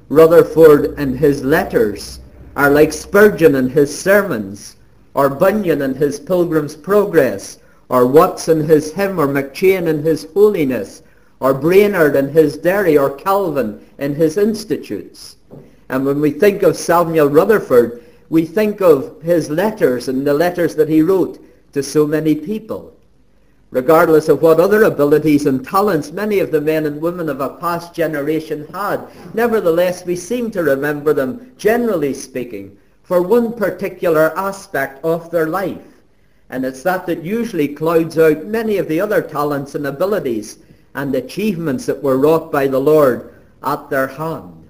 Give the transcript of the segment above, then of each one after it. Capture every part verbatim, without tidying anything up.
Rutherford and his letters are like Spurgeon and his sermons, or Bunyan and his Pilgrim's Progress, or Watts and his hymn, or McChain and his Holiness, or Brainerd and his Derry, or Calvin and his Institutes. And when we think of Samuel Rutherford, we think of his letters and the letters that he wrote to so many people. Regardless of what other abilities and talents many of the men and women of a past generation had, nevertheless we seem to remember them, generally speaking, for one particular aspect of their life. And it's that that usually clouds out many of the other talents and abilities and achievements that were wrought by the Lord at their hand.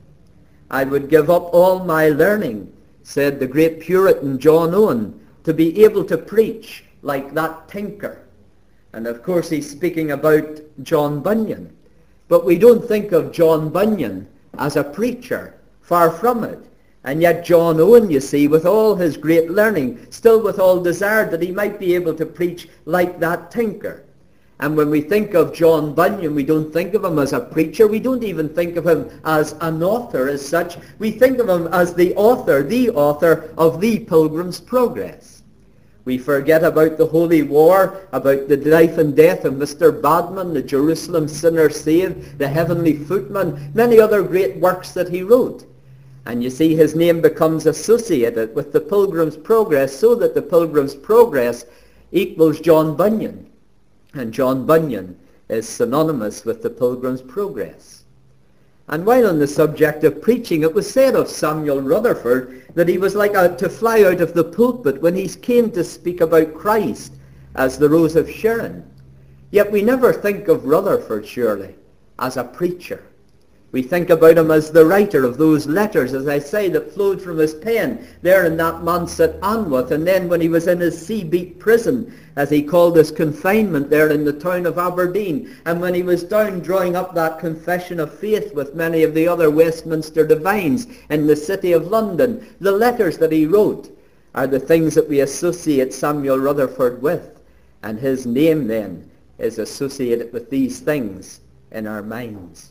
I would give up all my learning, said the great Puritan John Owen, to be able to preach like that tinker. And of course he's speaking about John Bunyan. But we don't think of John Bunyan as a preacher, far from it. And yet John Owen, you see, with all his great learning, still with all desired that he might be able to preach like that tinker. And when we think of John Bunyan, we don't think of him as a preacher. We don't even think of him as an author as such. We think of him as the author, the author of the Pilgrim's Progress. We forget about the Holy War, about the life and death of Mister Badman, the Jerusalem sinner saved, the Heavenly Footman, many other great works that he wrote. And you see his name becomes associated with the Pilgrim's Progress, so that the Pilgrim's Progress equals John Bunyan. And John Bunyan is synonymous with the Pilgrim's Progress. And while on the subject of preaching, it was said of Samuel Rutherford that he was like a, to fly out of the pulpit when he came to speak about Christ as the Rose of Sharon. Yet we never think of Rutherford, surely, as a preacher. We think about him as the writer of those letters, as I say, that flowed from his pen there in that manse at Anwoth, and then when he was in his sea-beat prison, as he called his confinement there in the town of Aberdeen, and when he was down drawing up that confession of faith with many of the other Westminster divines in the city of London. The letters that he wrote are the things that we associate Samuel Rutherford with, and his name then is associated with these things in our minds.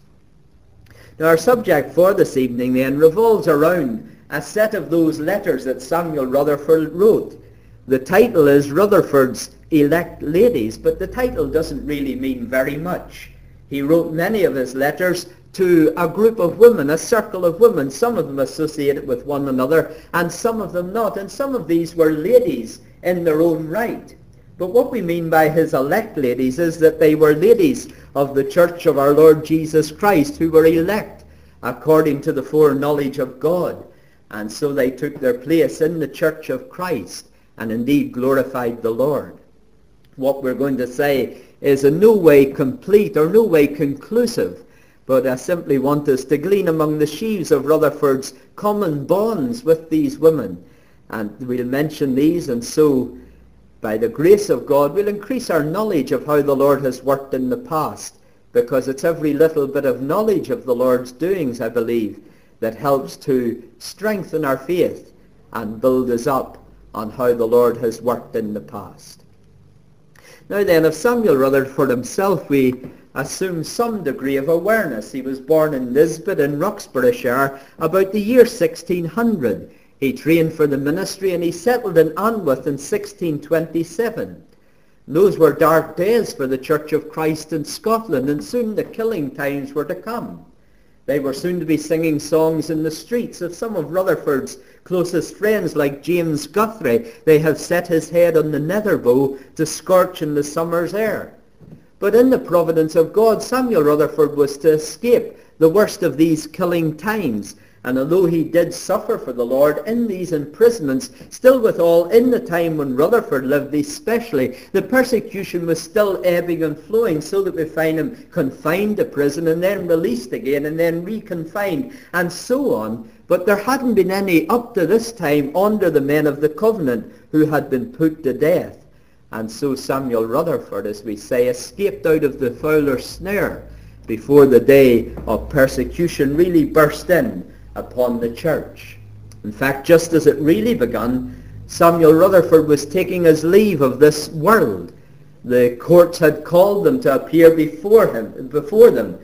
Now our subject for this evening then revolves around a set of those letters that Samuel Rutherford wrote. The title is Rutherford's Elect Ladies, but the title doesn't really mean very much. He wrote many of his letters to a group of women, a circle of women, some of them associated with one another and some of them not, and some of these were ladies in their own right. But what we mean by his elect ladies is that they were ladies of the church of our Lord Jesus Christ who were elect according to the foreknowledge of God. And so they took their place in the church of Christ and indeed glorified the Lord. What we're going to say is in no way complete or no way conclusive, but I simply want us to glean among the sheaves of Rutherford's common bonds with these women. And we'll mention these, and so by the grace of God, we'll increase our knowledge of how the Lord has worked in the past, because it's every little bit of knowledge of the Lord's doings, I believe, that helps to strengthen our faith and build us up on how the Lord has worked in the past. Now then, of Samuel Rutherford himself, we assume some degree of awareness. He was born in Nisbet in Roxburghshire about the year sixteen hundred. He trained for the ministry and he settled in Anwoth in sixteen twenty-seven. Those were dark days for the Church of Christ in Scotland, and soon the killing times were to come. They were soon to be singing songs in the streets of some of Rutherford's closest friends, like James Guthrie. They have set his head on the netherbow to scorch in the summer's air. But in the providence of God, Samuel Rutherford was to escape the worst of these killing times. And although he did suffer for the Lord in these imprisonments, still withal, in the time when Rutherford lived especially, the persecution was still ebbing and flowing, so that we find him confined to prison and then released again and then reconfined and so on. But there hadn't been any up to this time under the men of the covenant who had been put to death. And so Samuel Rutherford, as we say, escaped out of the fowler's snare before the day of persecution really burst in upon the church. In fact, just as it really begun, Samuel Rutherford was taking his leave of this world. The courts had called them to appear before him, before them,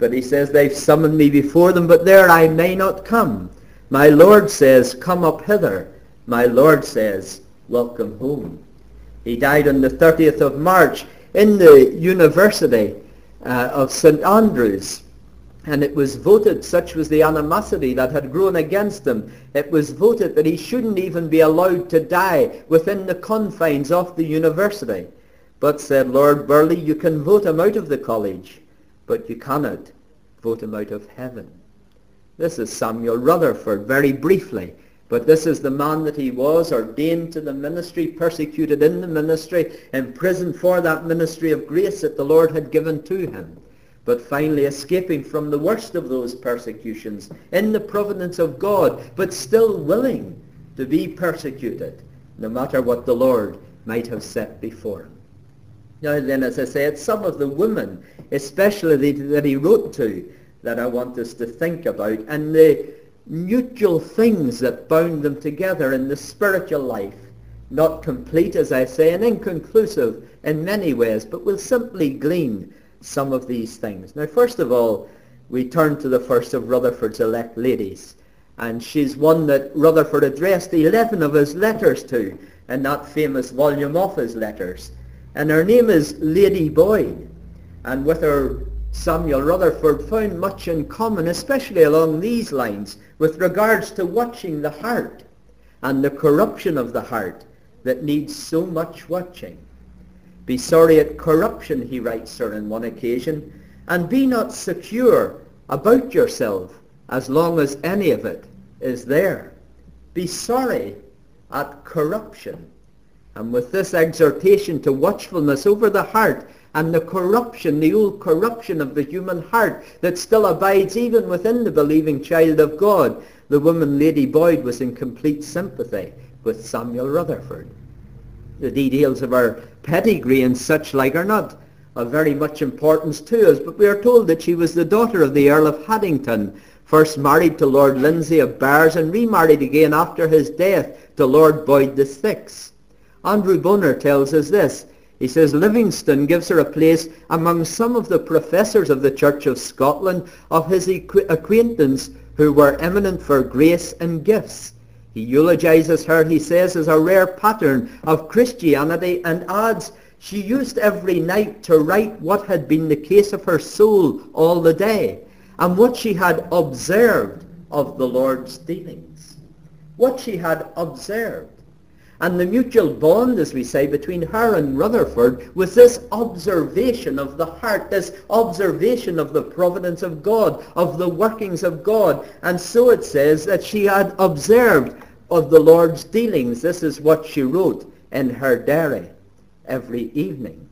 But he says, they've summoned me before them, but there I may not come. My Lord says, come up hither. My Lord says, welcome home. He died on the thirtieth of March in the University uh, of Saint Andrews. And it was voted, such was the animosity that had grown against him, it was voted that he shouldn't even be allowed to die within the confines of the university. But said Lord Burleigh, you can vote him out of the college, but you cannot vote him out of heaven. This is Samuel Rutherford, very briefly. But this is the man that he was, ordained to the ministry, persecuted in the ministry, imprisoned for that ministry of grace that the Lord had given to him. But finally escaping from the worst of those persecutions in the providence of God, but still willing to be persecuted, no matter what the Lord might have set before him. Now then, as I say, it's some of the women, especially that he wrote to, that I want us to think about, and the mutual things that bound them together in the spiritual life. Not complete, as I say, and inconclusive in many ways, but we'll simply glean some of these things. Now, first of all, we turn to the first of Rutherford's elect ladies, and she's one that Rutherford addressed eleven of his letters to in that famous volume of his letters. And her name is Lady Boyd, and with her Samuel Rutherford found much in common, especially along these lines, with regards to watching the heart and the corruption of the heart that needs so much watching. Be sorry at corruption, he writes her on one occasion, and be not secure about yourself as long as any of it is there. Be sorry at corruption. And with this exhortation to watchfulness over the heart and the corruption, the old corruption of the human heart that still abides even within the believing child of God, the woman Lady Boyd was in complete sympathy with Samuel Rutherford. The details of her pedigree and such like are not of very much importance to us, but we are told that she was the daughter of the Earl of Haddington, first married to Lord Lindsay of Bars and remarried again after his death to Lord Boyd the Sixth. Andrew Bonar tells us this. He says, Livingston gives her a place among some of the professors of the Church of Scotland of his acquaintance who were eminent for grace and gifts. He eulogizes her, he says, as a rare pattern of Christianity, and adds, she used every night to write what had been the case of her soul all the day, and what she had observed of the Lord's dealings. What she had observed. And the mutual bond, as we say, between her and Rutherford was this observation of the heart, this observation of the providence of God, of the workings of God. And so it says that she had observed of the Lord's dealings. This is what she wrote in her diary every evening.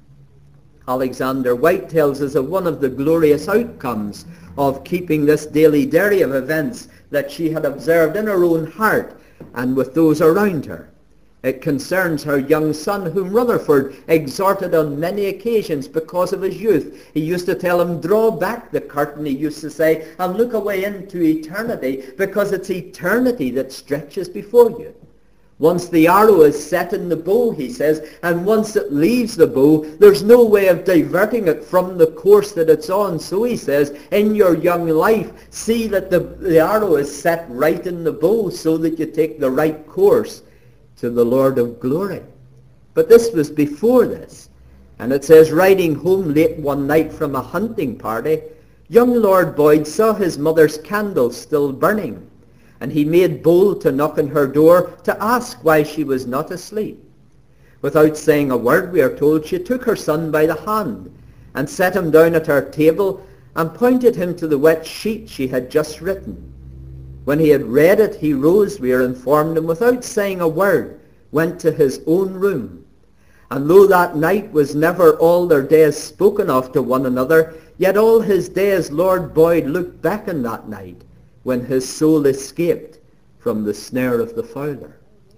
Alexander White tells us of one of the glorious outcomes of keeping this daily diary of events that she had observed in her own heart and with those around her. It concerns her young son, whom Rutherford exhorted on many occasions because of his youth. He used to tell him, draw back the curtain, he used to say, and look away into eternity, because it's eternity that stretches before you. Once the arrow is set in the bow, he says, and once it leaves the bow, there's no way of diverting it from the course that it's on. So he says, in your young life, see that the, the arrow is set right in the bow so that you take the right course to the Lord of glory. But this was before this. And it says, riding home late one night from a hunting party, young Lord Boyd saw his mother's candle still burning, and he made bold to knock on her door to ask why she was not asleep. Without saying a word, we are told, she took her son by the hand and set him down at her table and pointed him to the wet sheet she had just written. When he had read it, he rose, we are informed, and without saying a word, went to his own room. And though that night was never all their days spoken of to one another, yet all his days Lord Boyd looked back on that night, when his soul escaped from the snare of the fowler.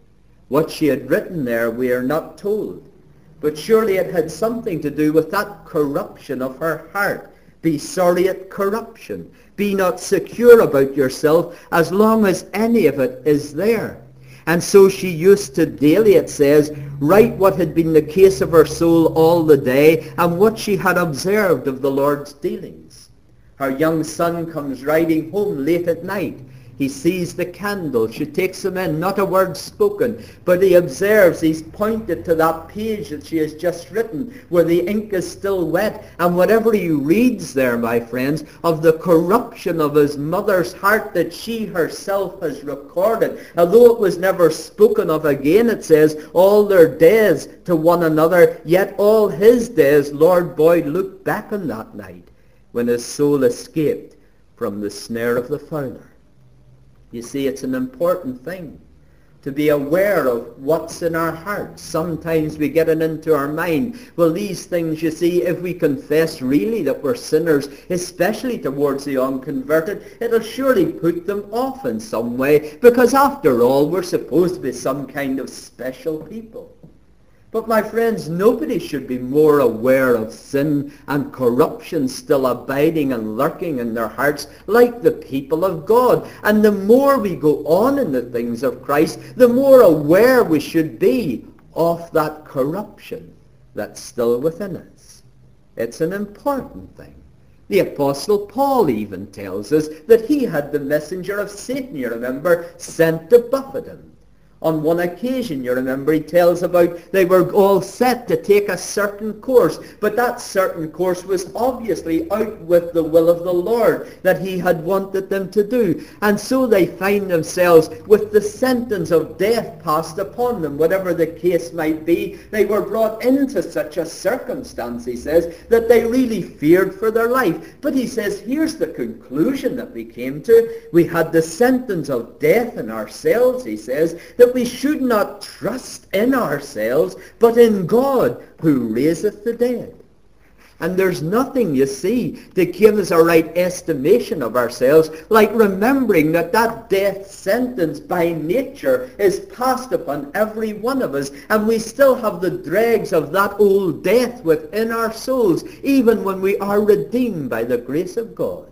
What she had written there we are not told, but surely it had something to do with that corruption of her heart. Be sorry at corruption. Be not secure about yourself as long as any of it is there. And so she used to daily, it says, write what had been the case of her soul all the day and what she had observed of the Lord's dealings. Her young son comes riding home late at night. He sees the candle. She takes him in, not a word spoken, but he observes, he's pointed to that page that she has just written, where the ink is still wet, and whatever he reads there, my friends, of the corruption of his mother's heart that she herself has recorded, although it was never spoken of again, it says, all their days to one another, yet all his days, Lord Boyd looked back on that night when his soul escaped from the snare of the fowler. You see, it's an important thing to be aware of what's in our hearts. Sometimes we get it into our mind. Well, these things, you see, if we confess really that we're sinners, especially towards the unconverted, it'll surely put them off in some way, because after all, we're supposed to be some kind of special people. But my friends, nobody should be more aware of sin and corruption still abiding and lurking in their hearts like the people of God. And the more we go on in the things of Christ, the more aware we should be of that corruption that's still within us. It's an important thing. The Apostle Paul even tells us that he had the messenger of Satan, you remember, sent to buffet him. On one occasion, you remember, he tells about they were all set to take a certain course, but that certain course was obviously out with the will of the Lord that he had wanted them to do. And so they find themselves with the sentence of death passed upon them, whatever the case might be. They were brought into such a circumstance, he says, that they really feared for their life. But he says, here's the conclusion that we came to. We had the sentence of death in ourselves, he says, that we should not trust in ourselves, but in God, who raiseth the dead. And there's nothing, you see, to give us a right estimation of ourselves, like remembering that that death sentence by nature is passed upon every one of us, and we still have the dregs of that old death within our souls, even when we are redeemed by the grace of God.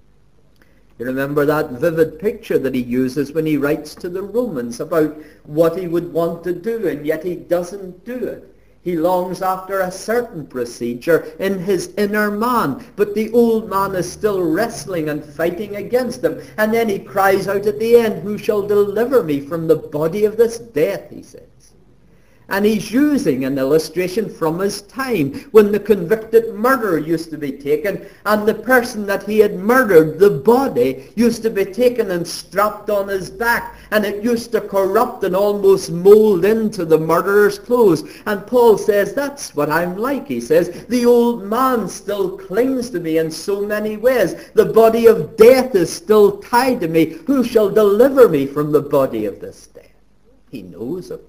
You remember that vivid picture that he uses when he writes to the Romans about what he would want to do, and yet he doesn't do it. He longs after a certain procedure in his inner man, but the old man is still wrestling and fighting against him. And then he cries out at the end, who shall deliver me from the body of this death, he says. And he's using an illustration from his time when the convicted murderer used to be taken, and the person that he had murdered, the body, used to be taken and strapped on his back, and it used to corrupt and almost mold into the murderer's clothes. And Paul says, that's what I'm like, he says. The old man still clings to me in so many ways. The body of death is still tied to me. Who shall deliver me from the body of this death? He knows, of course.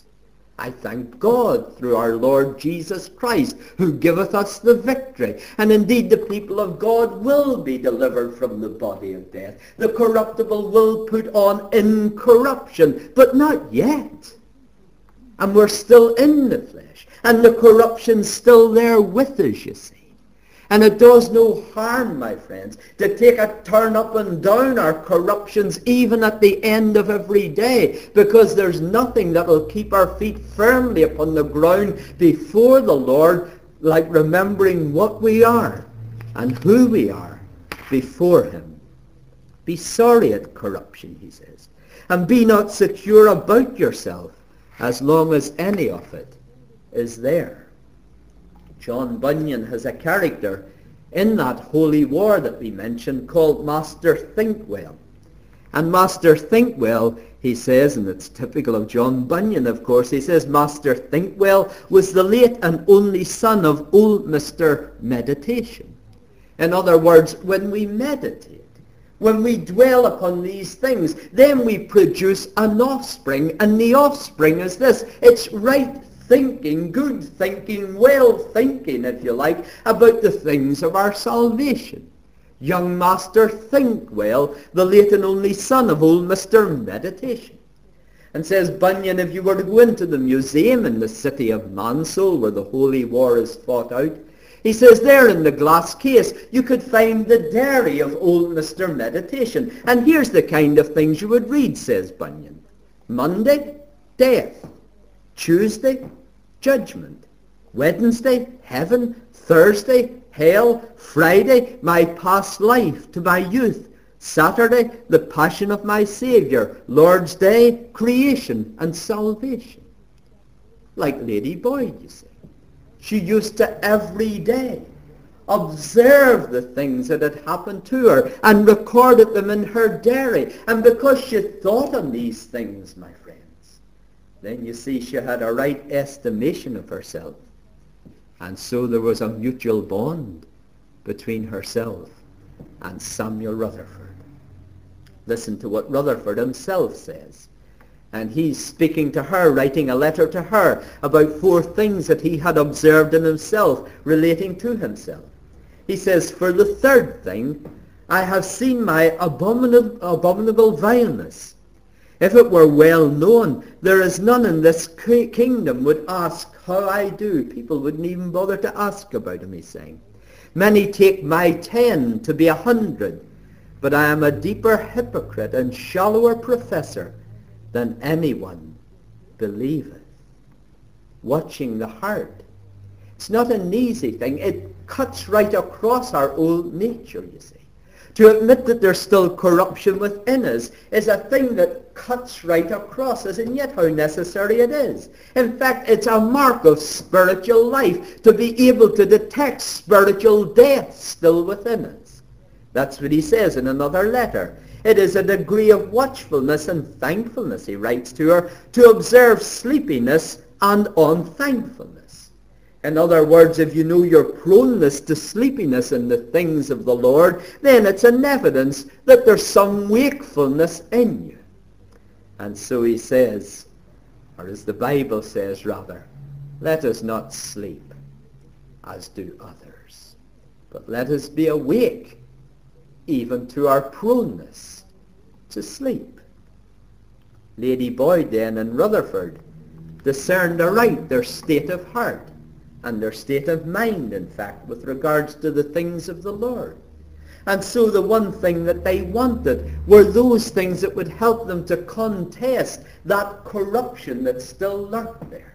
I thank God through our Lord Jesus Christ, who giveth us the victory. And indeed the people of God will be delivered from the body of death. The corruptible will put on incorruption, but not yet. And we're still in the flesh. And the corruption's still there with us, you see. And it does no harm, my friends, to take a turn up and down our corruptions even at the end of every day, because there's nothing that will keep our feet firmly upon the ground before the Lord like remembering what we are and who we are before him. Be sorry at corruption, he says, and be not secure about yourself as long as any of it is there. John Bunyan has a character in that holy war that we mentioned called Master Thinkwell. And Master Thinkwell, he says, and it's typical of John Bunyan, of course, he says Master Thinkwell was the late and only son of old Mister Meditation. In other words, when we meditate, when we dwell upon these things, then we produce an offspring, and the offspring is this. It's right thinking, good thinking, well thinking, if you like, about the things of our salvation. Young Master Thinkwell, the late and only son of old Mister Meditation. And says Bunyan, if you were to go into the museum in the city of Mansell, where the Holy War is fought out, he says there in the glass case you could find the diary of old Mister Meditation. And here's the kind of things you would read, says Bunyan. Monday, death. Tuesday, judgment. Wednesday, heaven. Thursday, Hell, Friday, my past life to my youth. Saturday, the passion of my Saviour. Lord's Day, creation and salvation. Like Lady Boyd, you see. She used to every day observe the things that had happened to her and recorded them in her diary. And because she thought on these things, my friends, then you see she had a right estimation of herself. And so there was a mutual bond between herself and Samuel Rutherford. Listen to what Rutherford himself says. And he's speaking to her, writing a letter to her about four things that he had observed in himself, relating to himself. He says, for the third thing, I have seen my abominable, abominable vileness. If it were well known, there is none in this kingdom would ask how I do. People wouldn't even bother to ask about him, he's saying. Many take my ten to be a hundred, but I am a deeper hypocrite and shallower professor than anyone believeth. Watching the heart. It's not an easy thing. It cuts right across our old nature, you see. To admit that there's still corruption within us is a thing that cuts right across us, and yet how necessary it is. In fact, it's a mark of spiritual life to be able to detect spiritual death still within us. That's what he says in another letter. It is a degree of watchfulness and thankfulness, he writes to her, to observe sleepiness and unthankfulness. In other words, if you know your proneness to sleepiness in the things of the Lord, then it's an evidence that there's some wakefulness in you. And so he says, or as the Bible says rather, let us not sleep as do others, but let us be awake even to our proneness to sleep. Lady Boyd then and Rutherford discerned aright their state of heart and their state of mind, in fact, with regards to the things of the Lord. And so the one thing that they wanted were those things that would help them to contest that corruption that still lurked there.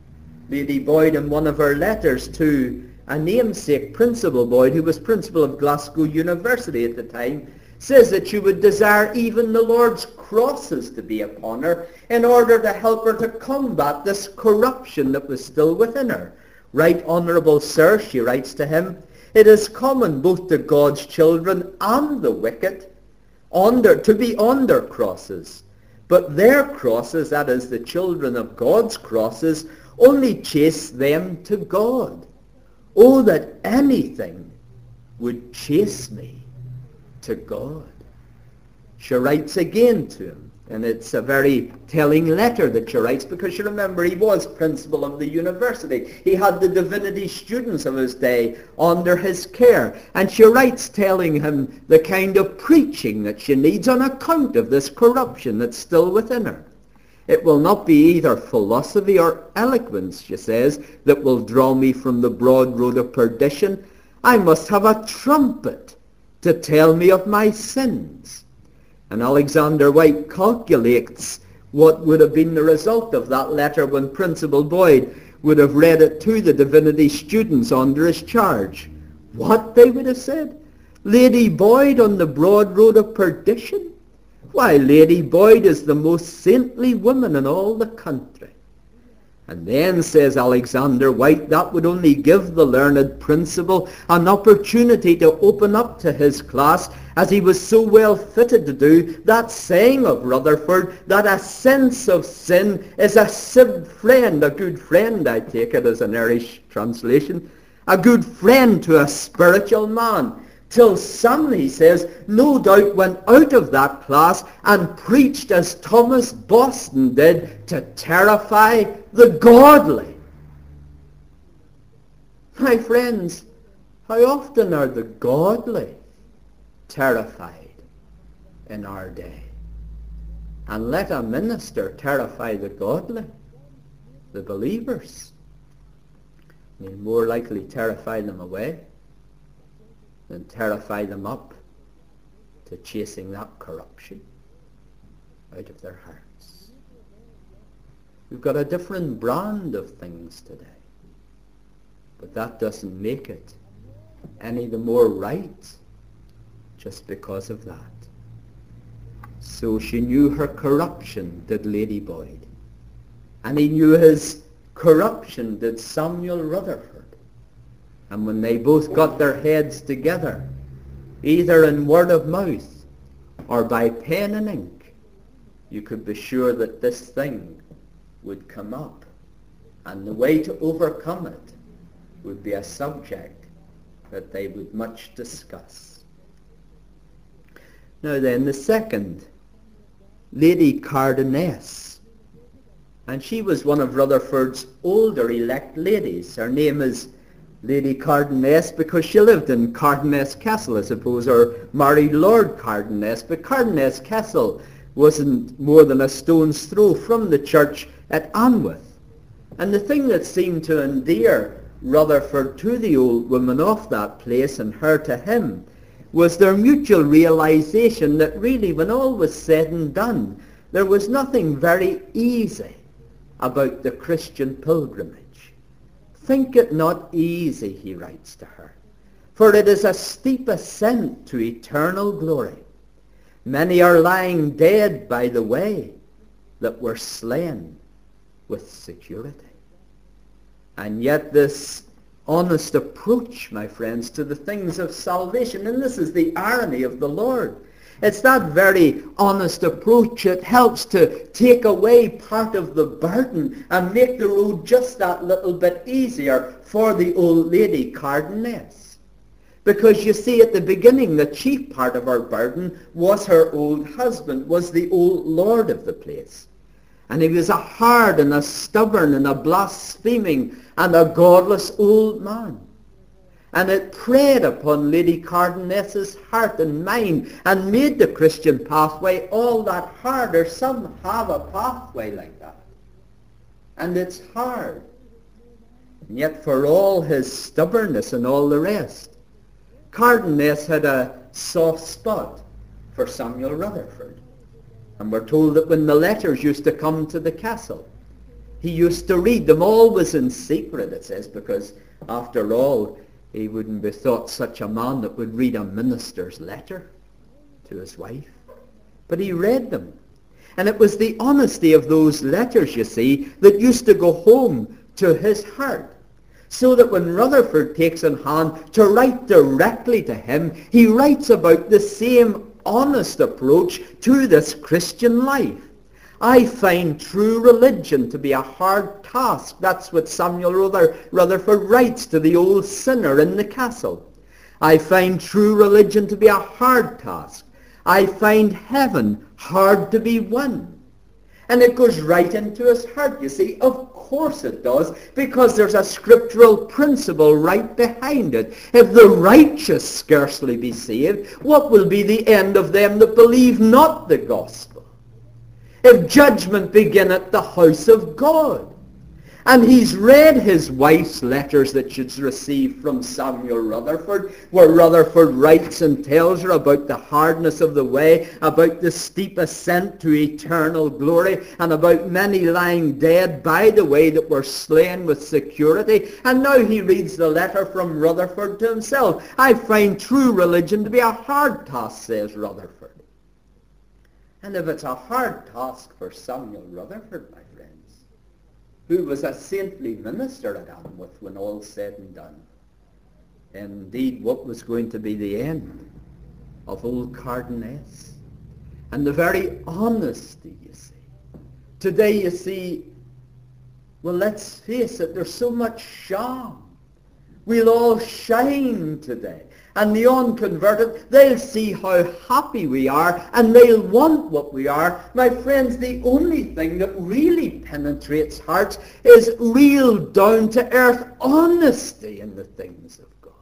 Lady Boyd, in one of her letters to a namesake, Principal Boyd, who was principal of Glasgow University at the time, says that she would desire even the Lord's crosses to be upon her in order to help her to combat this corruption that was still within her. Right Honourable Sir, she writes to him, it is common both to God's children and the wicked under, to be under crosses. But their crosses, that is the children of God's crosses, only chase them to God. Oh, that anything would chase me to God. She writes again to him, and it's a very telling letter that she writes, because you remember he was principal of the university. He had the divinity students of his day under his care, and she writes telling him the kind of preaching that she needs on account of this corruption that's still within her. It will not be either philosophy or eloquence, she says, that will draw me from the broad road of perdition. I must have a trumpet to tell me of my sins. And Alexander White calculates what would have been the result of that letter when Principal Boyd would have read it to the divinity students under his charge. What, they would have said? Lady Boyd on the broad road of perdition? Why, Lady Boyd is the most saintly woman in all the country. And then, says Alexander White, that would only give the learned principal an opportunity to open up to his class, as he was so well fitted to do, that saying of Rutherford, that a sense of sin is a sib friend, a good friend, I take it as an Irish translation, a good friend to a spiritual man. Till some, he says, no doubt went out of that class and preached as Thomas Boston did to terrify the godly. My friends, how often are the godly terrified in our day? And let a minister terrify the godly, the believers. He'll more likely terrify them away than terrify them up to chasing that corruption out of their hearts. We've got a different brand of things today, but that doesn't make it any the more right just because of that. So she knew her corruption, did Lady Boyd. And he knew his corruption, did Samuel Rutherford. And when they both got their heads together, either in word of mouth or by pen and ink, you could be sure that this thing would come up. And the way to overcome it would be a subject that they would much discuss. Now then, the second, Lady Cardiness. And she was one of Rutherford's older elect ladies. Her name is Lady Cardiness because she lived in Cardiness Castle, I suppose, or married Lord Cardiness. But Cardiness Castle wasn't more than a stone's throw from the church at Anworth. And the thing that seemed to endear Rutherford to the old woman of that place and her to him was their mutual realization that really, when all was said and done, there was nothing very easy about the Christian pilgrimage. Think it not easy, he writes to her, for it is a steep ascent to eternal glory. Many are lying dead by the way that were slain with security. And yet this honest approach, my friends, to the things of salvation, and this is the irony of the Lord. It's that very honest approach that helps to take away part of the burden and make the road just that little bit easier for the old Lady Cardiness. Because you see, at the beginning, the chief part of her burden was her old husband, was the old lord of the place. And he was a hard and a stubborn and a blaspheming and a godless old man. And it preyed upon Lady Cardiness's heart and mind and made the Christian pathway all that harder. Some have a pathway like that. And it's hard. And yet for all his stubbornness and all the rest, Cardiness had a soft spot for Samuel Rutherford. And we're told that when the letters used to come to the castle, he used to read them always in secret, it says, because after all, he wouldn't be thought such a man that would read a minister's letter to his wife. But he read them. And it was the honesty of those letters, you see, that used to go home to his heart. So that when Rutherford takes in hand to write directly to him, he writes about the same honest approach to this Christian life. I find true religion to be a hard task. That's what Samuel Rutherford writes to the old sinner in the castle. I find true religion to be a hard task. I find heaven hard to be won. And it goes right into his heart, you see. Of course it does, because there's a scriptural principle right behind it. If the righteous scarcely be saved, what will be the end of them that believe not the gospel? If judgment begin at the house of God. And he's read his wife's letters that she's received from Samuel Rutherford, where Rutherford writes and tells her about the hardness of the way, about the steep ascent to eternal glory, and about many lying dead by the way that were slain with security. And now he reads the letter from Rutherford to himself. I find true religion to be a hard task, says Rutherford. And if it's a hard task for Samuel Rutherford, my friends, who was a saintly minister at Anworth when all's said and done, indeed, what was going to be the end of old Cardiness? And the very honesty, you see. Today, you see, well, let's face it, there's so much sham. We'll all shine today. And the unconverted, they'll see how happy we are, and they'll want what we are. My friends, the only thing that really penetrates hearts is real down-to-earth honesty in the things of God.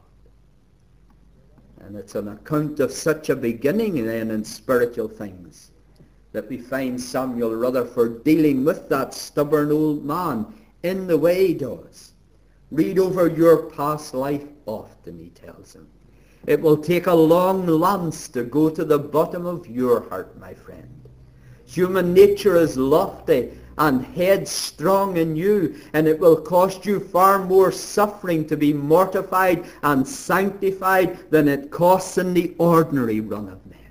And it's on account of such a beginning then in spiritual things that we find Samuel Rutherford dealing with that stubborn old man in the way he does. Read over your past life often, he tells him. It will take a long lance to go to the bottom of your heart, my friend. Human nature is lofty and headstrong in you, and it will cost you far more suffering to be mortified and sanctified than it costs in the ordinary run of men.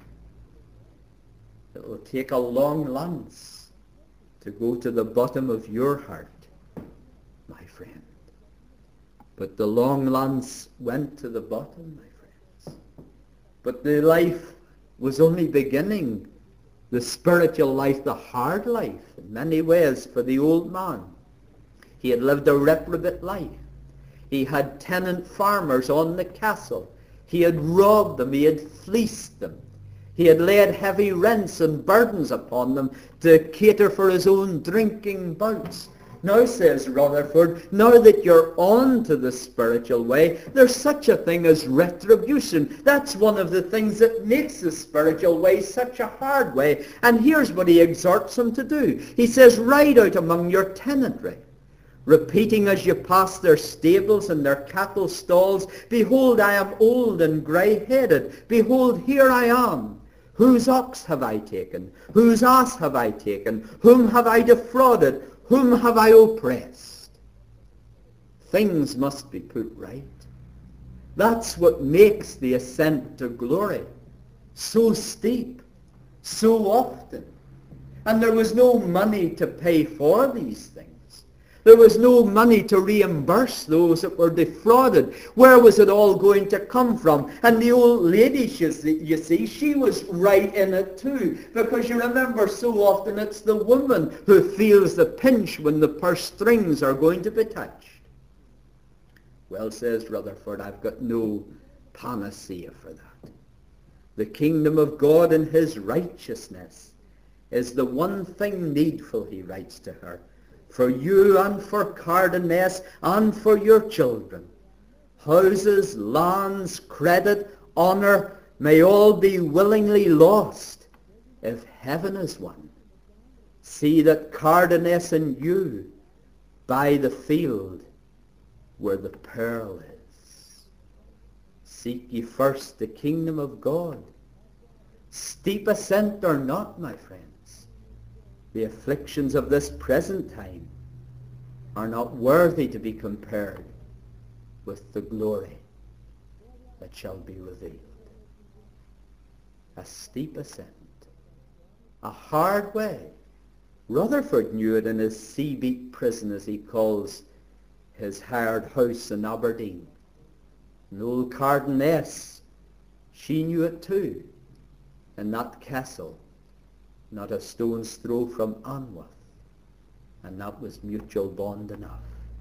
It will take a long lance to go to the bottom of your heart, my friend. But the long lance went to the bottom, my friends. But the life was only beginning. The spiritual life, the hard life, in many ways, for the old man. He had lived a reprobate life. He had tenant farmers on the castle. He had robbed them. He had fleeced them. He had laid heavy rents and burdens upon them to cater for his own drinking bouts. Now, says Rutherford, now that you're on to the spiritual way, there's such a thing as retribution. That's one of the things that makes the spiritual way such a hard way. And here's what he exhorts them to do. He says, ride out among your tenantry, repeating as you pass their stables and their cattle stalls, behold, I am old and grey-headed. Behold, here I am. Whose ox have I taken? Whose ass have I taken? Whom have I defrauded? Whom have I oppressed? Things must be put right. That's what makes the ascent to glory so steep, so often. And there was no money to pay for these things. There was no money to reimburse those that were defrauded. Where was it all going to come from? And the old lady, you see, she was right in it too. Because you remember, so often it's the woman who feels the pinch when the purse strings are going to be touched. Well, says Rutherford, I've got no panacea for that. The kingdom of God and his righteousness is the one thing needful, he writes to her, for you and for Cardonness and for your children. Houses, lands, credit, honor may all be willingly lost if heaven is won. See that Cardonness and you buy the field where the pearl is. Seek ye first the kingdom of God. Steep ascent or not, my friends, the afflictions of this present time are not worthy to be compared with the glory that shall be revealed. A steep ascent, a hard way. Rutherford knew it in his sea-beat prison, as he calls his hired house in Aberdeen. And old Cardonness, she knew it too, in that castle, not a stone's throw from Anwath, and that was mutual bond enough.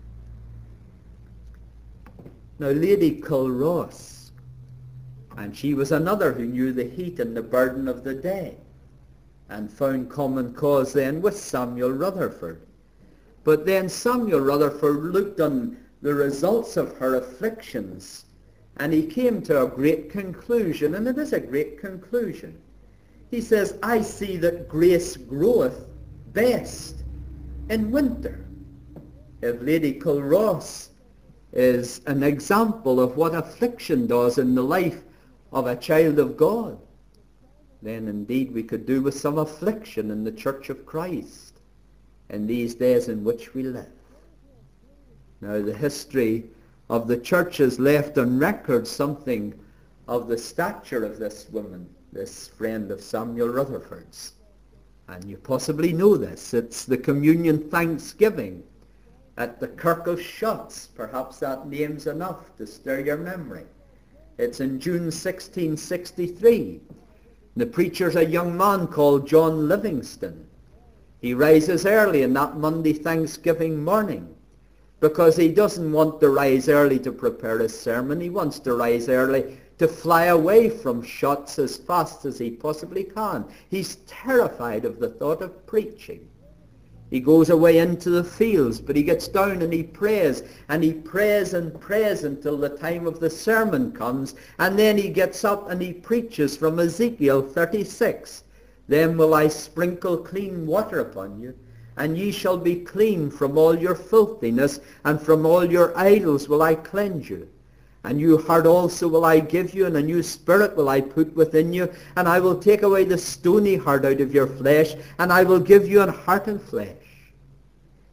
Now, Lady Culross, and she was another who knew the heat and the burden of the day, and found common cause then with Samuel Rutherford. But then Samuel Rutherford looked on the results of her afflictions, and he came to a great conclusion, and it is a great conclusion. He says, I see that grace groweth best in winter. If Lady Culross is an example of what affliction does in the life of a child of God, then indeed we could do with some affliction in the Church of Christ in these days in which we live. Now, the history of the church has left on record something of the stature of this woman, this friend of Samuel Rutherford's. And you possibly know this. It's the communion thanksgiving at the Kirk of Shotts. Perhaps that name's enough to stir your memory. It's in June sixteen sixty-three. The preacher's a young man called John Livingston. He rises early in that Monday Thanksgiving morning because he doesn't want to rise early to prepare his sermon. He wants to rise early to fly away from Shotts as fast as he possibly can. He's terrified of the thought of preaching. He goes away into the fields, but he gets down and he prays, and he prays and prays until the time of the sermon comes, and then he gets up and he preaches from Ezekiel thirty-six. Then will I sprinkle clean water upon you, and ye shall be clean from all your filthiness, and from all your idols will I cleanse you. A new heart also will I give you, and a new spirit will I put within you, and I will take away the stony heart out of your flesh, and I will give you an heart of flesh.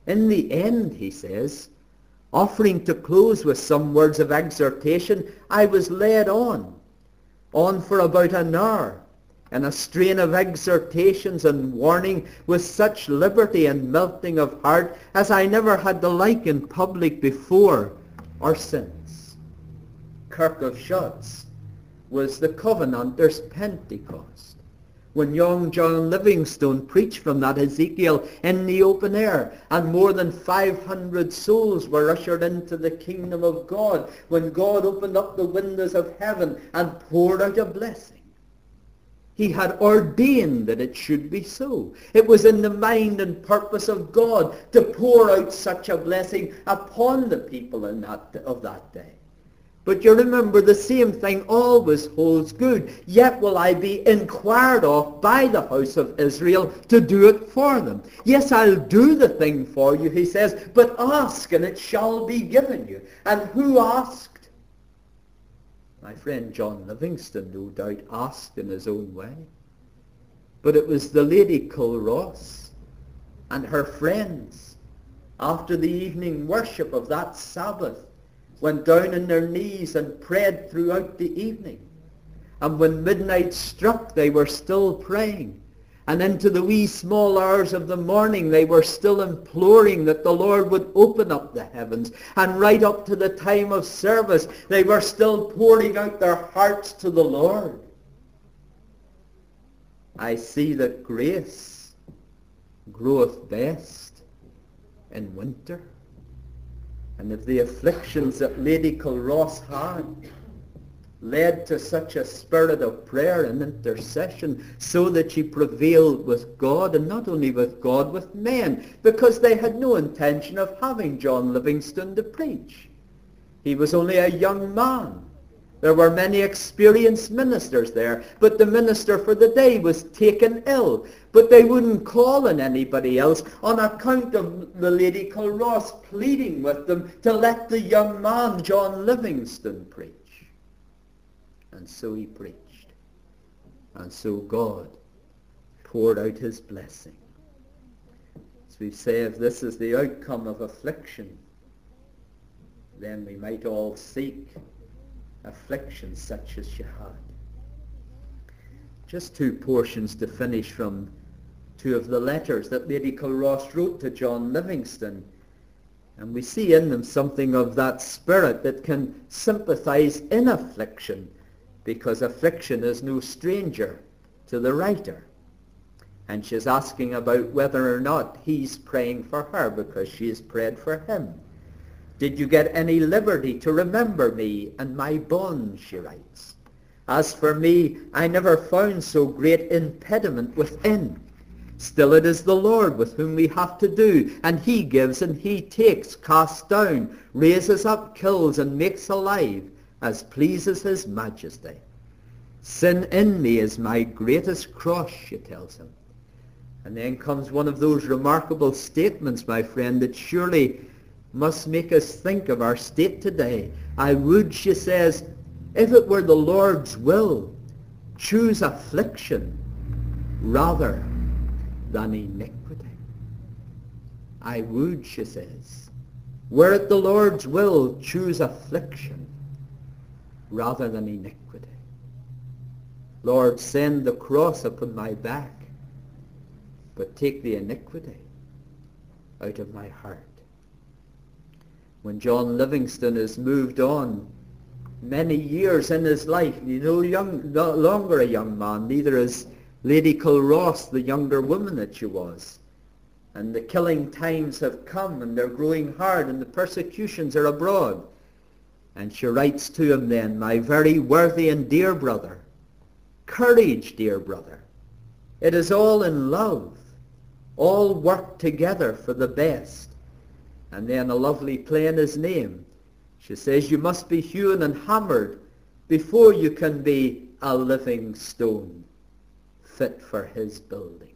In the end, he says, offering to close with some words of exhortation, I was led on, on for about an hour, in a strain of exhortations and warning, with such liberty and melting of heart as I never had the like in public before or since. Kirk of Shotts was the Covenanters' Pentecost, when young John Livingstone preached from that Ezekiel in the open air, and more than five hundred souls were ushered into the kingdom of God, when God opened up the windows of heaven and poured out a blessing. He had ordained that it should be so. It was in the mind and purpose of God to pour out such a blessing upon the people in that, of that day. But you remember, the same thing always holds good. Yet will I be inquired of by the house of Israel to do it for them. Yes, I'll do the thing for you, he says, but ask and it shall be given you. And who asked? My friend John Livingstone, no doubt, asked in his own way. But it was the Lady Culross and her friends, after the evening worship of that Sabbath, went down on their knees and prayed throughout the evening. And when midnight struck, they were still praying. And into the wee small hours of the morning, they were still imploring that the Lord would open up the heavens. And right up to the time of service, they were still pouring out their hearts to the Lord. I see that grace groweth best in winter. And if the afflictions that Lady Culross had led to such a spirit of prayer and intercession, so that she prevailed with God, and not only with God, with men, because they had no intention of having John Livingstone to preach. He was only a young man. There were many experienced ministers there, but the minister for the day was taken ill. But they wouldn't call on anybody else on account of the Lady Culross pleading with them to let the young man, John Livingstone, preach. And so he preached. And so God poured out his blessing. As we say, if this is the outcome of affliction, then we might all seek affliction such as she had. Just two portions to finish from two of the letters that Lady Culross wrote to John Livingstone. And we see in them something of that spirit that can sympathize in affliction, because affliction is no stranger to the writer. And she's asking about whether or not he's praying for her, because she has prayed for him. Did you get any liberty to remember me and my bonds, she writes. As for me, I never found so great impediment within. Still it is the Lord with whom we have to do, and he gives and he takes, casts down, raises up, kills, and makes alive, as pleases his majesty. Sin in me is my greatest cross, she tells him. And then comes one of those remarkable statements, my friend, that surely must make us think of our state today. I would, she says, if it were the Lord's will, choose affliction rather than iniquity. I would, she says, were it the Lord's will, choose affliction rather than iniquity. Lord, send the cross upon my back, but take the iniquity out of my heart. When John Livingstone has moved on many years in his life, he's no, young, no longer a young man, neither is Lady Culross, the younger woman that she was. And the killing times have come, and they're growing hard, and the persecutions are abroad. And she writes to him then, my very worthy and dear brother, courage, dear brother. It is all in love, all work together for the best. And then a lovely play in his name. She says, you must be hewn and hammered before you can be a living stone fit for his building.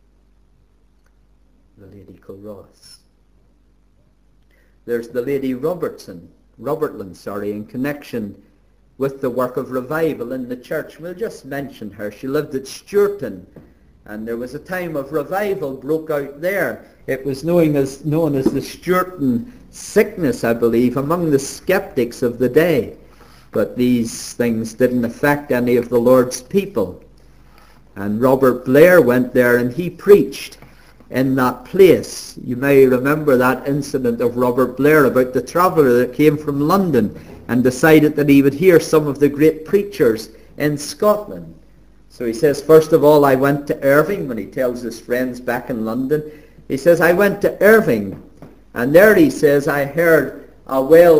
The Lady Culross. There's the Lady Robertson, Robertland, sorry, in connection with the work of revival in the church. We'll just mention her. She lived at Stewarton And there was a time of revival broke out there. It was known as, known as the Stuartan sickness, I believe, among the skeptics of the day. But these things didn't affect any of the Lord's people. And Robert Blair went there and he preached in that place. You may remember that incident of Robert Blair about the traveller that came from London and decided that he would hear some of the great preachers in Scotland. So he says, first of all, I went to Irving, when he tells his friends back in London. He says, I went to Irving, and there, he says, I heard a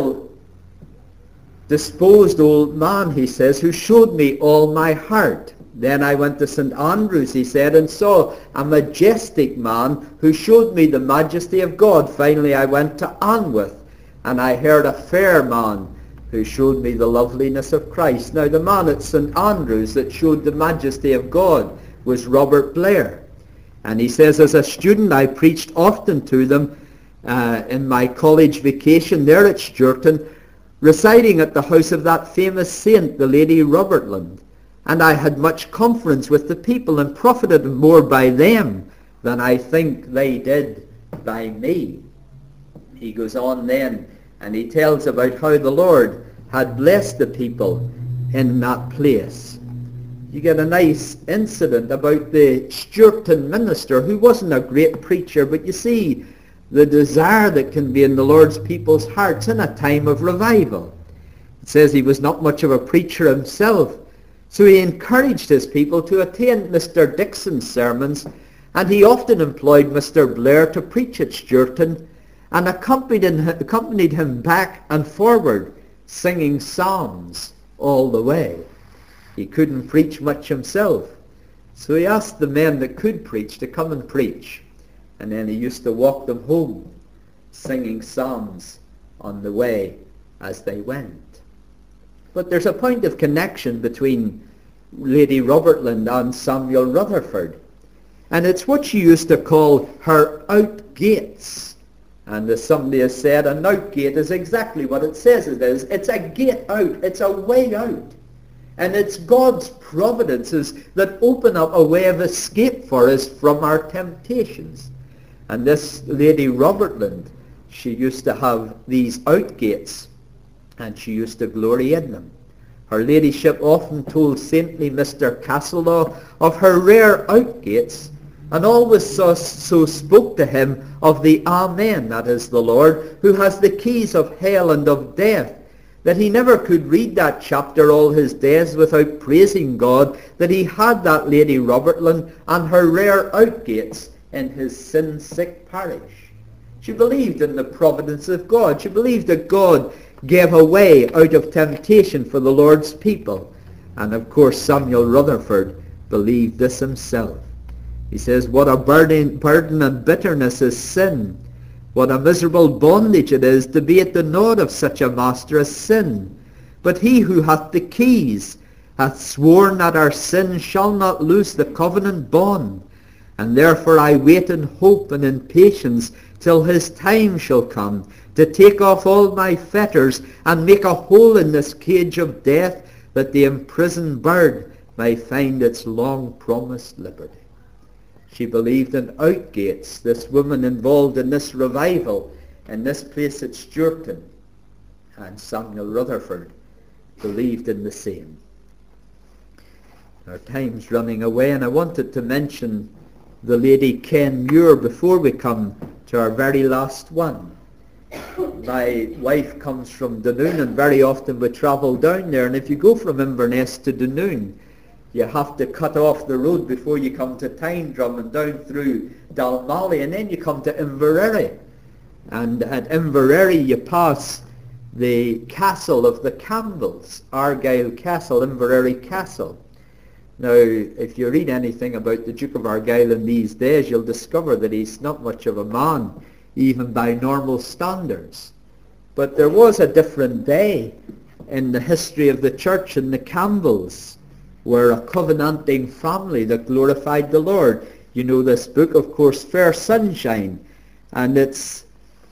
well-disposed old man, he says, who showed me all my heart. Then I went to Saint Andrews, he said, and saw a majestic man who showed me the majesty of God. Finally, I went to Anworth, and I heard a fair man who showed me the loveliness of Christ. Now, the man at Saint Andrews that showed the majesty of God was Robert Blair. And he says, as a student, I preached often to them uh, in my college vacation there at Stuartan, residing at the house of that famous saint, the Lady Robertland. And I had much conference with the people and profited more by them than I think they did by me. He goes on then, and he tells about how the Lord had blessed the people in that place. You get a nice incident about the Stuartan minister, who wasn't a great preacher, but you see the desire that can be in the Lord's people's hearts in a time of revival. It says he was not much of a preacher himself, so he encouraged his people to attend Mister Dixon's sermons, and he often employed Mister Blair to preach at Stuartan, and accompanied, accompanied him back and forward, singing psalms all the way. He couldn't preach much himself, so he asked the men that could preach to come and preach, and then he used to walk them home, singing psalms on the way as they went. But there's a point of connection between Lady Robertland and Samuel Rutherford, and it's what she used to call her out gates. And as somebody has said, an out gate is exactly what it says it is. It's a gate out. It's a way out. And it's God's providences that open up a way of escape for us from our temptations. And this Lady Robertland, she used to have these out gates, and she used to glory in them. Her ladyship often told saintly Mister Castledaw of her rare out gates, and always so, so spoke to him of the Amen, that is the Lord, who has the keys of hell and of death, that he never could read that chapter all his days without praising God that he had that Lady Robertland and her rare outgates in his sin-sick parish. She believed in the providence of God. She believed that God gave a way out of temptation for the Lord's people. And of course Samuel Rutherford believed this himself. He says, what a burden, burden and bitterness is sin. What a miserable bondage it is to be at the nod of such a master as sin. But he who hath the keys hath sworn that our sin shall not loose the covenant bond. And therefore I wait in hope and in patience till his time shall come to take off all my fetters and make a hole in this cage of death, that the imprisoned bird may find its long-promised liberty. She believed in outgates, this woman involved in this revival in this place at Stuartan. And Samuel Rutherford believed in the same. Our time's running away, and I wanted to mention the Lady Ken Muir before we come to our very last one. My wife comes from Dunoon, and very often we travel down there, and if you go from Inverness to Dunoon, you have to cut off the road before you come to Tyndrum and down through Dalmally, and then you come to Inverary. And at Inverary you pass the castle of the Campbells, Argyll Castle, Inverary Castle. Now, if you read anything about the Duke of Argyll in these days, you'll discover that he's not much of a man, even by normal standards. But there was a different day in the history of the church, and the Campbells were a covenanting family that glorified the Lord. You know this book, of course, Fair Sunshine, and it's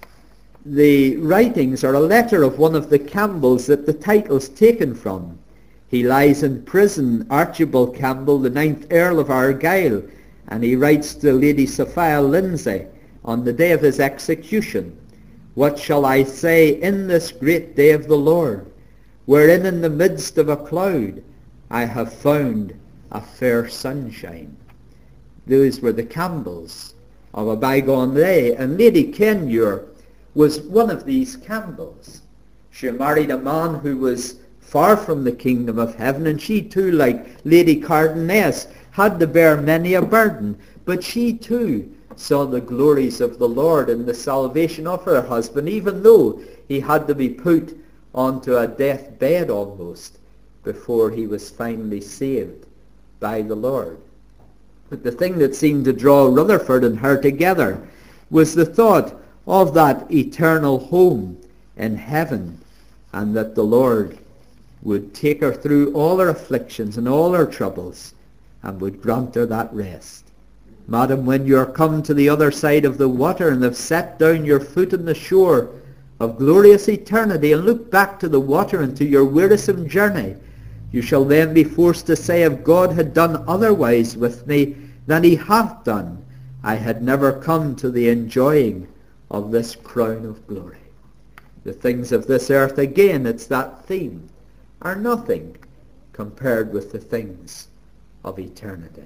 the writings are a letter of one of the Campbells that the title's taken from. He lies in prison, Archibald Campbell, the ninth Earl of Argyll, And he writes to Lady Sophia Lindsay on the day of his execution, "What shall I say in this great day of the Lord, wherein in the midst of a cloud I have found a fair sunshine?" Those were the Campbells of a bygone day, and Lady Kenmure was one of these Campbells. She married a man who was far from the kingdom of heaven, and she too, like Lady Cardeness, had to bear many a burden, but she too saw the glories of the Lord in the salvation of her husband, even though he had to be put onto a deathbed almost before he was finally saved by the Lord. But the thing that seemed to draw Rutherford and her together was the thought of that eternal home in heaven, and that the Lord would take her through all her afflictions and all her troubles and would grant her that rest. Madam, when you are come to the other side of the water and have set down your foot on the shore of glorious eternity and look back to the water and to your wearisome journey, you shall then be forced to say, if God had done otherwise with me than he hath done, I had never come to the enjoying of this crown of glory. The things of this earth, again, it's that theme, are nothing compared with the things of eternity.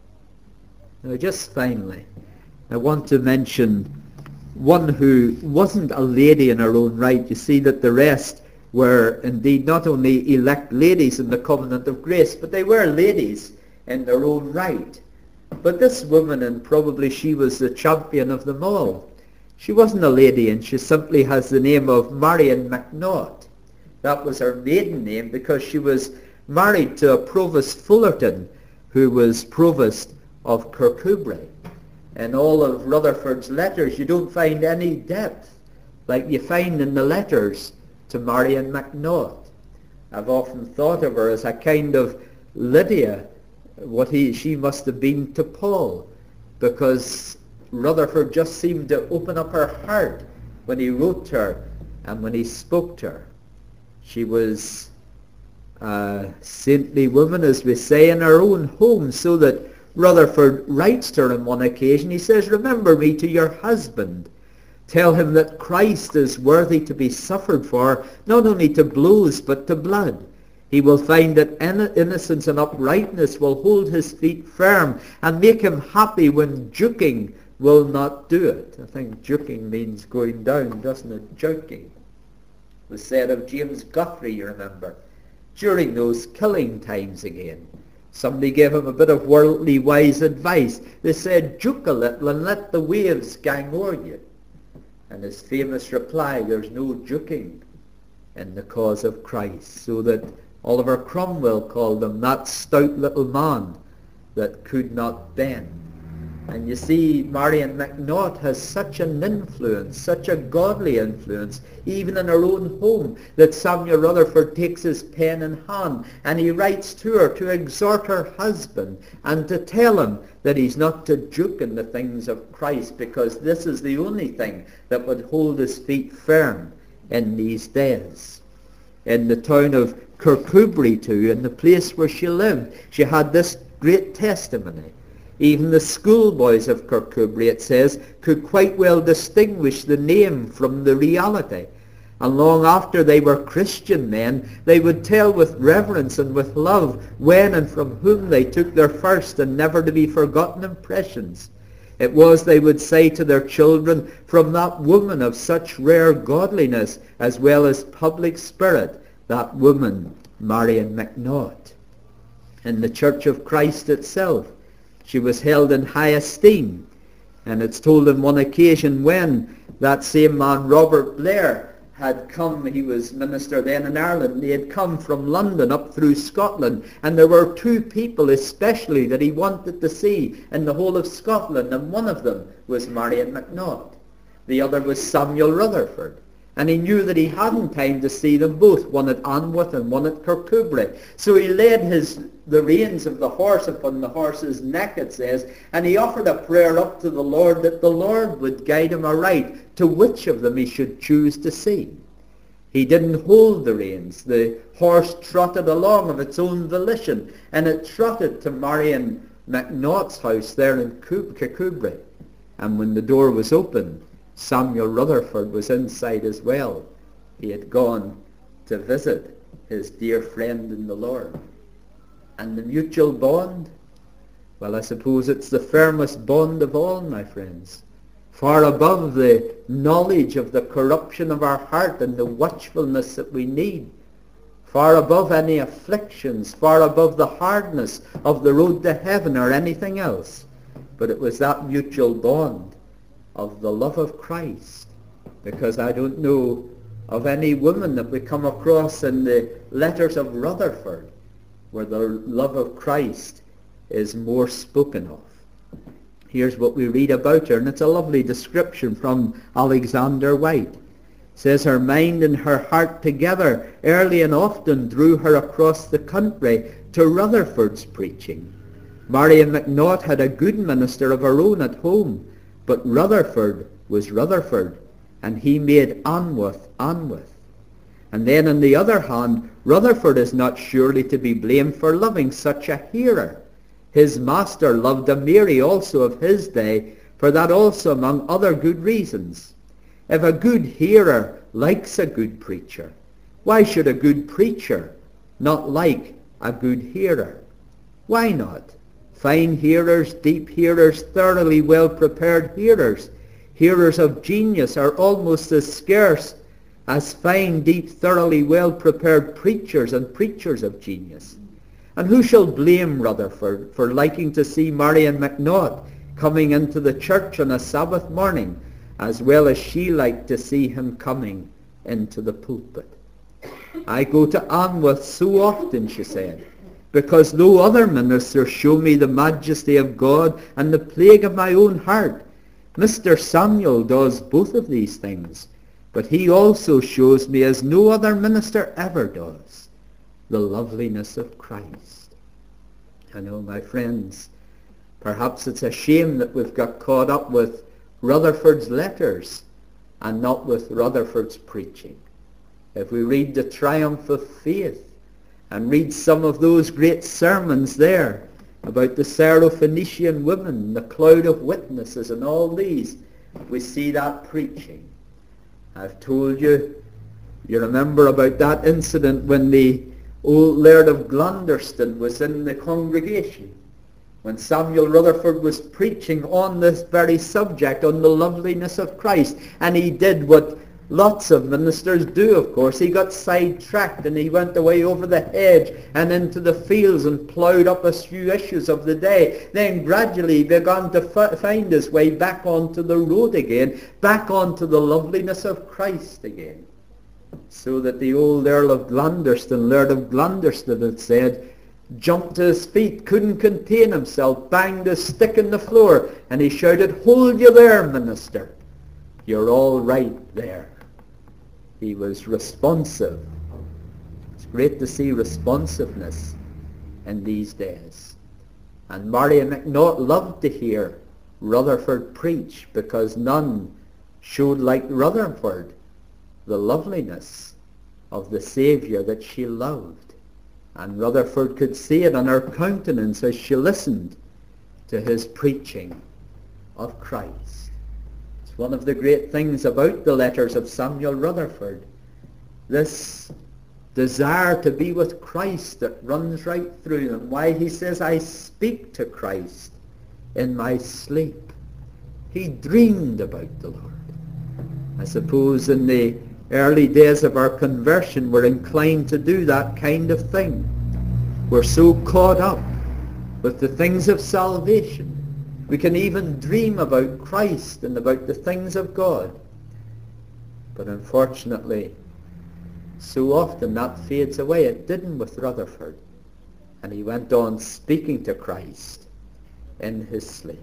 Now, just finally, I want to mention one who wasn't a lady in her own right. You see that the rest were indeed not only elect ladies in the covenant of grace, but they were ladies in their own right. But this woman, and probably she was the champion of them all, she wasn't a lady, and she simply has the name of Marion McNaught. That was her maiden name because she was married to a Provost Fullerton, who was Provost of Kirkcudbright. In all of Rutherford's letters, you don't find any depth like you find in the letters to Marion McNaught. I've often thought of her as a kind of Lydia, what he, she must have been to Paul, because Rutherford just seemed to open up her heart when he wrote to her and when he spoke to her. She was a saintly woman, as we say, in her own home, so that Rutherford writes to her on one occasion. He says, "Remember me to your husband. Tell him that Christ is worthy to be suffered for, not only to blows, but to blood. He will find that innocence and uprightness will hold his feet firm and make him happy when juking will not do it." I think juking means going down, doesn't it? Joking. It was said of James Guthrie, you remember, during those killing times again. Somebody gave him a bit of worldly wise advice. They said, "Juke a little and let the waves gang o'er you." And his famous reply, "There's no juking in the cause of Christ." So that Oliver Cromwell called him that stout little man that could not bend. And you see, Marion McNaught has such an influence, such a godly influence, even in her own home, that Samuel Rutherford takes his pen in hand and he writes to her to exhort her husband and to tell him that he's not to juke in the things of Christ, because this is the only thing that would hold his feet firm in these days. In the town of Kirkcudbright too, in the place where she lived, she had this great testimony. Even the schoolboys of Kirkcudbright, it says, could quite well distinguish the name from the reality. And long after they were Christian men, they would tell with reverence and with love when and from whom they took their first and never to be forgotten impressions. It was, they would say to their children, from that woman of such rare godliness as well as public spirit, that woman, Marion McNaught. In the Church of Christ itself, she was held in high esteem. And it's told on one occasion when that same man, Robert Blair, had come, he was minister then in Ireland, he had come from London up through Scotland, and there were two people especially that he wanted to see in the whole of Scotland, and one of them was Marion McNaught. The other was Samuel Rutherford. And he knew that he hadn't time to see them both, one at Anwoth and one at Kirkcudbright. So he laid his the reins of the horse upon the horse's neck, it says, and he offered a prayer up to the Lord that the Lord would guide him aright to which of them he should choose to see. He didn't hold the reins. The horse trotted along of its own volition, and it trotted to Marion McNaught's house there in Kirkcudbright. And when the door was open, Samuel Rutherford was inside as well. He had gone to visit his dear friend in the Lord. And the mutual bond, well, I suppose it's the firmest bond of all, my friends. Far above the knowledge of the corruption of our heart and the watchfulness that we need. Far above any afflictions, far above the hardness of the road to heaven or anything else. But it was that mutual bond of the love of Christ. Because I don't know of any woman that we come across in the letters of Rutherford where the love of Christ is more spoken of. Here's what we read about her, and it's a lovely description from Alexander White. It says, her mind and her heart together early and often drew her across the country to Rutherford's preaching. Marion McNaught had a good minister of her own at home, but Rutherford was Rutherford, and he made Anwath Anwath. And then on the other hand, Rutherford is not surely to be blamed for loving such a hearer. His master loved a Mary also of his day, for that also among other good reasons. If a good hearer likes a good preacher, why should a good preacher not like a good hearer? Why not? Fine hearers, deep hearers, thoroughly well-prepared hearers, hearers of genius are almost as scarce as fine, deep, thoroughly well-prepared preachers and preachers of genius. And who shall blame Rutherford for liking to see Marion McNaught coming into the church on a Sabbath morning, as well as she liked to see him coming into the pulpit? I go to Anwath so often, she said, because no other minister show me the majesty of God and the plague of my own heart. Mister Samuel does both of these things, but he also shows me, as no other minister ever does, the loveliness of Christ. I know, my friends, perhaps it's a shame that we've got caught up with Rutherford's letters and not with Rutherford's preaching. If we read the Triumph of Faith and read some of those great sermons there about the Syrophoenician women, the cloud of witnesses and all these, we see that preaching. I've told you, you remember about that incident when the old Laird of Glunderston was in the congregation, when Samuel Rutherford was preaching on this very subject, on the loveliness of Christ, and he did what lots of ministers do, of course. He got sidetracked and he went away over the hedge and into the fields and ploughed up a few issues of the day. Then gradually he began to f- find his way back onto the road again, back onto the loveliness of Christ again. So that the old Earl of Glunderston, Laird of Glunderston, had said, jumped to his feet, couldn't contain himself, banged his stick in the floor, and he shouted, "Hold you there, minister. You're all right there." He was responsive. It's great to see responsiveness in these days. And Marion McNaught loved to hear Rutherford preach, because none showed like Rutherford the loveliness of the Saviour that she loved. And Rutherford could see it on her countenance as she listened to his preaching of Christ. It's one of the great things about the letters of Samuel Rutherford, this desire to be with Christ that runs right through them. Why, he says, I speak to Christ in my sleep. He dreamed about the Lord. I suppose in the early days of our conversion we're inclined to do that kind of thing. We're so caught up with the things of salvation. We can even dream about Christ and about the things of God. But unfortunately, so often that fades away. It didn't with Rutherford. And he went on speaking to Christ in his sleep.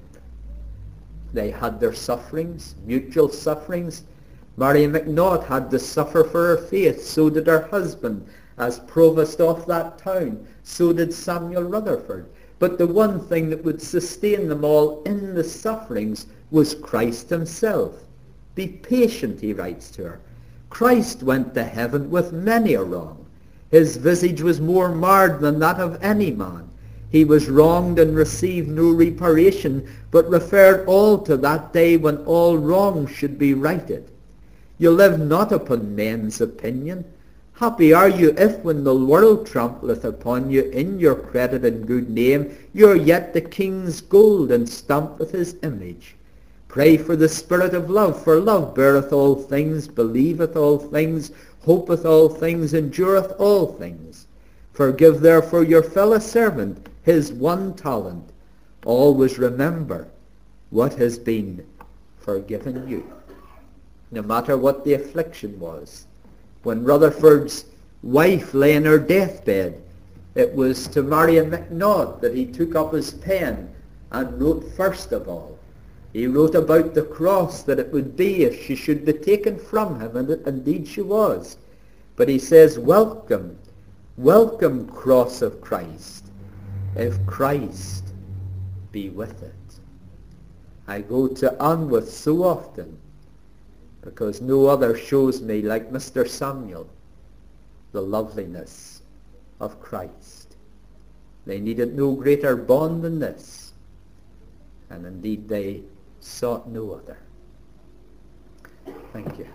They had their sufferings, mutual sufferings. Marion McNaught had to suffer for her faith. So did her husband as provost of that town. So did Samuel Rutherford. But the one thing that would sustain them all in the sufferings was Christ himself. Be patient, he writes to her. Christ went to heaven with many a wrong. His visage was more marred than that of any man. He was wronged and received no reparation, but referred all to that day when all wrongs should be righted. You live not upon men's opinion. Happy are you if, when the world trampleth upon you in your credit and good name, you are yet the King's gold and stamped with his image. Pray for the spirit of love, for love beareth all things, believeth all things, hopeth all things, endureth all things. Forgive therefore your fellow servant his one talent. Always remember what has been forgiven you. No matter what the affliction was. When Rutherford's wife lay in her deathbed, it was to Marion MacNaught that he took up his pen and wrote first of all. He wrote about the cross, that it would be if she should be taken from him, and it, indeed she was. But he says, welcome, welcome cross of Christ, if Christ be with it. I go to Anwoth so often, because no other shows me, like Mister Samuel, the loveliness of Christ. They needed no greater bond than this, and indeed they sought no other. Thank you.